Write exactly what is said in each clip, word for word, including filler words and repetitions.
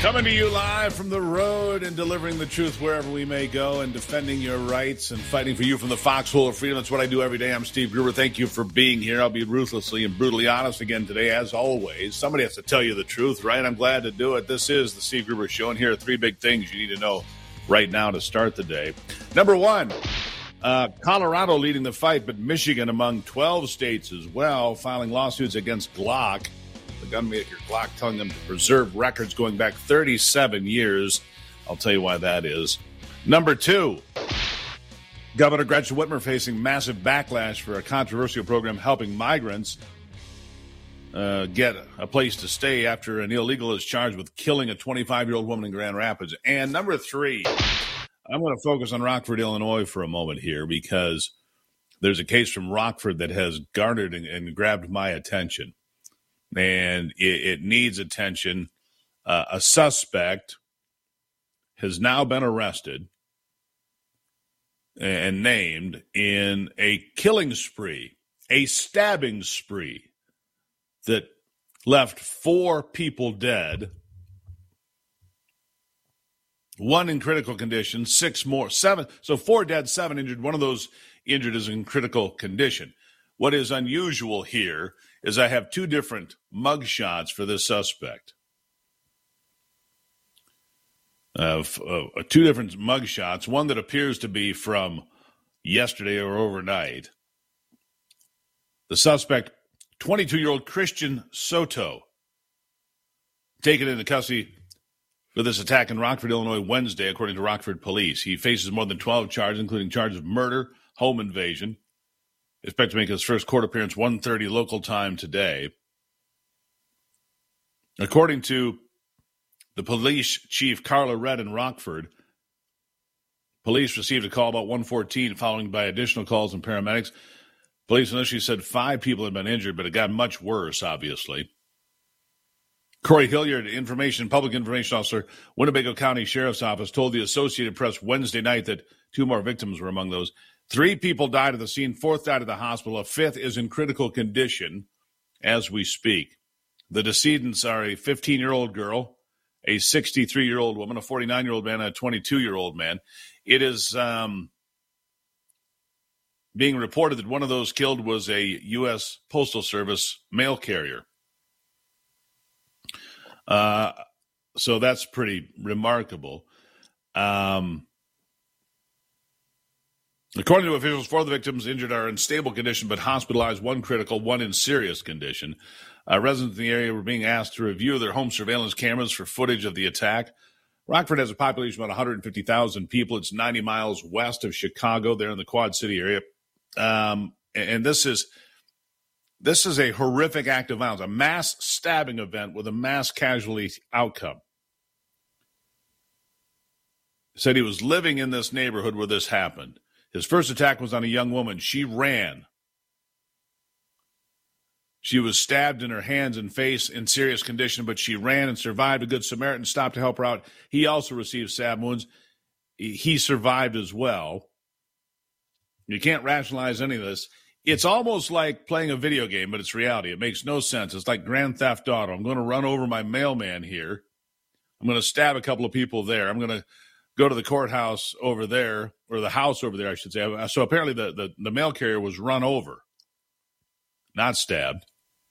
Coming to you live from the road and delivering the truth wherever we may go and defending your rights and fighting for you from the foxhole of freedom. That's what I do every day. I'm Steve Gruber. Thank you for being here. I'll be ruthlessly and brutally honest again today, as always. Somebody has to tell you the truth, right? I'm glad to do it. This is the Steve Gruber Show, and here are three big things you need to know right now to start the day. Number one, uh, Colorado leading the fight, but Michigan among twelve states as well, filing lawsuits against Glock. The gunmaker Glock telling them to preserve records going back thirty-seven years. I'll tell you why that is. Number two, Governor Gretchen Whitmer facing massive backlash for a controversial program helping migrants uh, get a place to stay after an illegal is charged with killing a twenty-five-year-old woman in Grand Rapids. And number three, I'm going to focus on Rockford, Illinois for a moment here because there's a case from Rockford that has garnered and, and grabbed my attention. And it, it needs attention. Uh, a suspect has now been arrested and named in a killing spree, a stabbing spree that left four people dead, one in critical condition, six more, seven. So four dead, seven injured. One of those injured is in critical condition. What is unusual here is I have two different mug shots for this suspect. Uh, f- uh, two different mug shots, one that appears to be from yesterday or overnight. The suspect, twenty-two-year-old Christian Soto, taken into custody for this attack in Rockford, Illinois, Wednesday, according to Rockford police. He faces more than twelve charges, including charges of murder, home invasion. Expect to make his first court appearance one thirty local time today. According to the police chief, Carla Red in Rockford, police received a call about one fourteen, following by additional calls and paramedics. Police initially said five people had been injured, but it got much worse, obviously. Corey Hilliard, information, public information officer, Winnebago County Sheriff's Office, told the Associated Press Wednesday night that two more victims were among those. Three people died at the scene. Fourth died at the hospital. A fifth is in critical condition as we speak. The decedents are a fifteen-year-old girl, a sixty-three-year-old woman, a forty-nine-year-old man, and a twenty-two-year-old man. It is um, being reported that one of those killed was a U S Postal Service mail carrier. Uh, so that's pretty remarkable. Um According to officials, four of the victims injured are in stable condition but hospitalized, one critical, one in serious condition. Uh, residents in the area were being asked to review their home surveillance cameras for footage of the attack. Rockford has a population of about one hundred fifty thousand people. It's ninety miles west of Chicago. They're in the Quad City area. Um, and this is this is a horrific act of violence, a mass stabbing event with a mass casualty outcome. Said he was living in this neighborhood where this happened. His first attack was on a young woman. She ran. She was stabbed in her hands and face in serious condition, but she ran and survived. A Good Samaritan stopped to help her out. He also received stab wounds. He survived as well. You can't rationalize any of this. It's almost like playing a video game, but it's reality. It makes no sense. It's like Grand Theft Auto. I'm going to run over my mailman here. I'm going to stab a couple of people there. I'm going to go to the courthouse over there, or the house over there, I should say. So apparently the, the, the mail carrier was run over, not stabbed.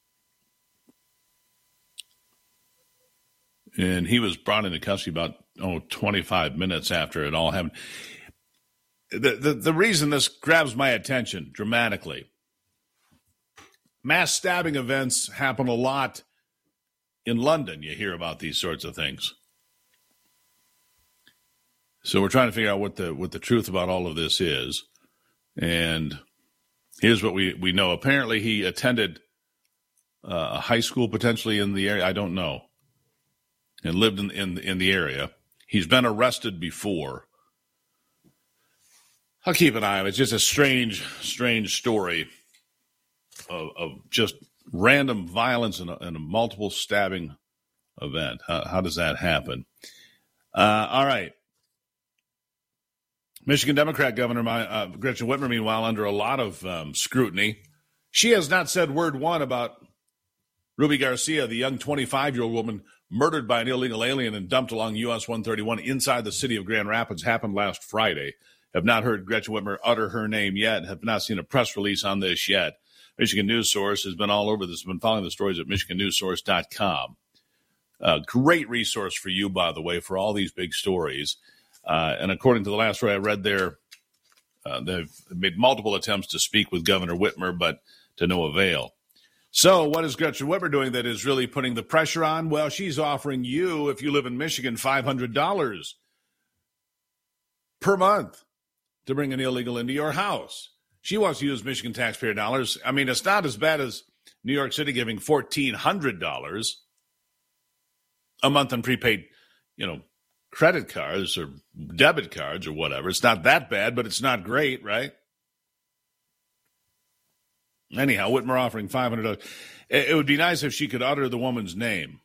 And he was brought into custody about, oh, twenty-five minutes after it all happened. The, the, the reason this grabs my attention dramatically, mass stabbing events happen a lot in London. You hear about these sorts of things. So we're trying to figure out what the what the truth about all of this is. And here's what we, we know. Apparently he attended uh, a high school potentially in the area. I don't know. And lived in, in, in the area. He's been arrested before. I'll keep an eye on it. It's just a strange, strange story of, of just random violence and a, and a multiple stabbing event. How, how does that happen? Uh, all right. Michigan Democrat Governor uh, Gretchen Whitmer, meanwhile, under a lot of um, scrutiny. She has not said word one about Ruby Garcia, the young twenty-five-year-old woman murdered by an illegal alien and dumped along U S one thirty-one inside the city of Grand Rapids, happened last Friday. Have not heard Gretchen Whitmer utter her name yet, have not seen a press release on this yet. Michigan News Source has been all over this, been following the stories at michigan news source dot com. A great resource for you, by the way, for all these big stories. Uh, and according to the last story I read there, uh, they've made multiple attempts to speak with Governor Whitmer, but to no avail. So what is Gretchen Whitmer doing that is really putting the pressure on? Well, she's offering you, if you live in Michigan, five hundred dollars per month to bring an illegal into your house. She wants to use Michigan taxpayer dollars. I mean, it's not as bad as New York City giving fourteen hundred dollars a month on prepaid, you know, credit cards or debit cards or whatever. It's not that bad, but it's not great, right? Anyhow, Whitmer offering five hundred dollars. It would be nice if she could utter the woman's name.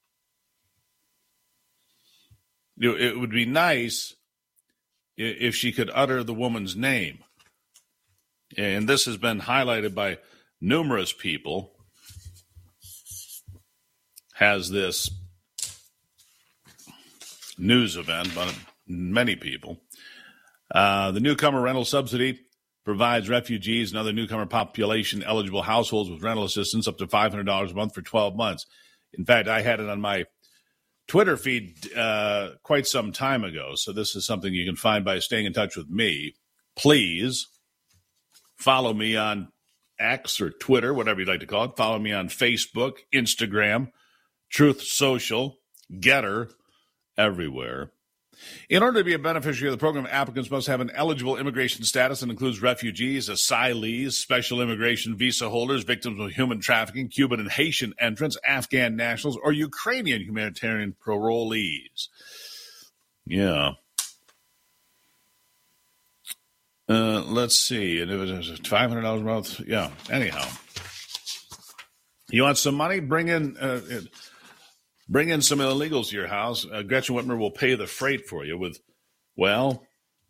It would be nice if she could utter the woman's name. And this has been highlighted by numerous people. Has this news event by many people. Uh, the newcomer rental subsidy provides refugees and other newcomer population eligible households with rental assistance up to five hundred dollars a month for twelve months. In fact, I had it on my Twitter feed uh, quite some time ago. So this is something you can find by staying in touch with me. Please follow me on X or Twitter, whatever you'd like to call it. Follow me on Facebook, Instagram, Truth Social, Getter, everywhere. In order to be a beneficiary of the program, applicants must have an eligible immigration status that includes refugees, asylees, special immigration visa holders, victims of human trafficking, Cuban and Haitian entrants, Afghan nationals, or Ukrainian humanitarian parolees. Yeah. Uh, let's see. And it was five hundred dollars a month. Yeah. Anyhow. You want some money? Bring in... Uh, it, Bring in some illegals to your house. Uh, Gretchen Whitmer will pay the freight for you with, well,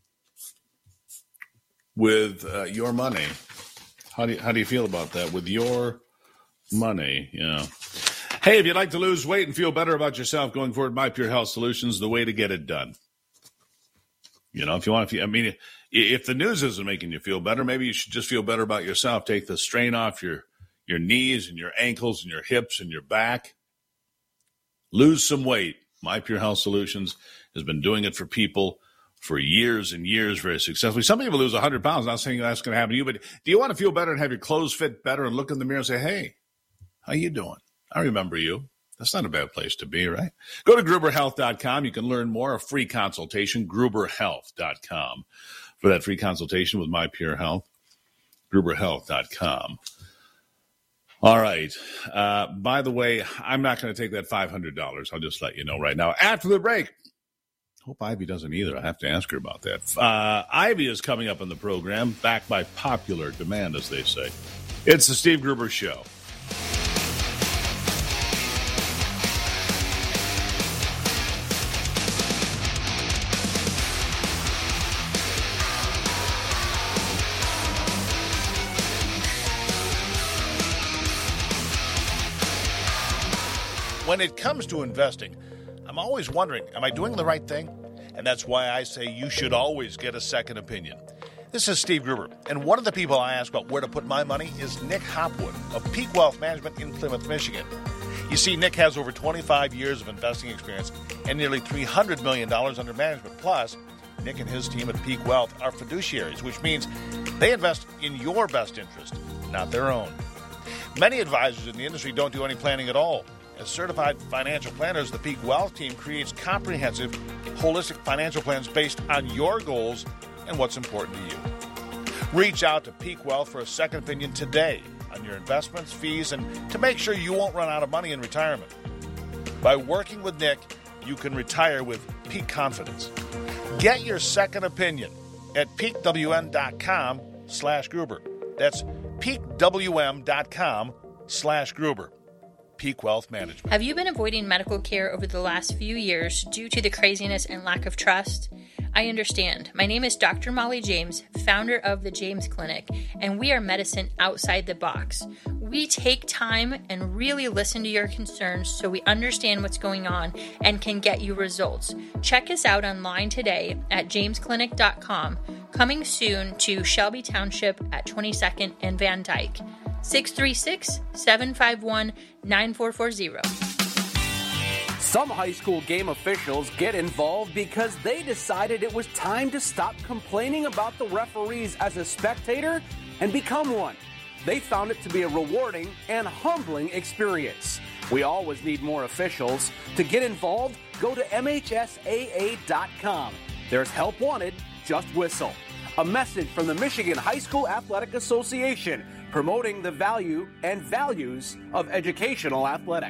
with uh, your money. How do you, how do you feel about that? With your money, yeah. Hey, if you'd like to lose weight and feel better about yourself going forward, My Pure Health Solutions, the way to get it done. You know, if you want to, I mean, if the news isn't making you feel better, maybe you should just feel better about yourself. Take the strain off your, your knees and your ankles and your hips and your back. Lose some weight. My Pure Health Solutions has been doing it for people for years and years very successfully. Some people lose one hundred pounds. Not saying that's going to happen to you, but do you want to feel better and have your clothes fit better and look in the mirror and say, hey, how you doing? I remember you. That's not a bad place to be, right? Go to gruber health dot com. You can learn more, a free consultation, gruber health dot com. For that free consultation with My Pure Health, gruber health dot com. All right. Uh, by the way, I'm not going to take that five hundred dollars. I'll just let you know right now. After the break. Hope Ivy doesn't either. I have to ask her about that. Uh, Ivy is coming up in the program, backed by popular demand, as they say. It's the Steve Gruber Show. When it comes to investing, I'm always wondering, am I doing the right thing? And that's why I say you should always get a second opinion. This is Steve Gruber, and one of the people I ask about where to put my money is Nick Hopwood of Peak Wealth Management in Plymouth, Michigan. You see, Nick has over twenty-five years of investing experience and nearly three hundred million dollars under management. Plus, Nick and his team at Peak Wealth are fiduciaries, which means they invest in your best interest, not their own. Many advisors in the industry don't do any planning at all. As certified financial planners, the Peak Wealth team creates comprehensive, holistic financial plans based on your goals and what's important to you. Reach out to Peak Wealth for a second opinion today on your investments, fees, and to make sure you won't run out of money in retirement. By working with Nick, you can retire with peak confidence. Get your second opinion at peakwn.com slash Gruber. That's peakwm.com slash Gruber. Peak Wealth Management. Have you been avoiding medical care over the last few years due to the craziness and lack of trust? I understand. My name is Doctor Molly James, founder of the James Clinic, and we are medicine outside the box. We take time and really listen to your concerns so we understand what's going on and can get you results. Check us out online today at james clinic dot com. Coming soon to Shelby Township at twenty-second and Van Dyke. six three six, seven five one, nine four four zero. Some high school game officials get involved because they decided it was time to stop complaining about the referees as a spectator and become one. They found it to be a rewarding and humbling experience. We always need more officials. To get involved, go to M H S A A dot com. There's help wanted, just whistle. A message from the Michigan High School Athletic Association, promoting the value and values of educational athletics.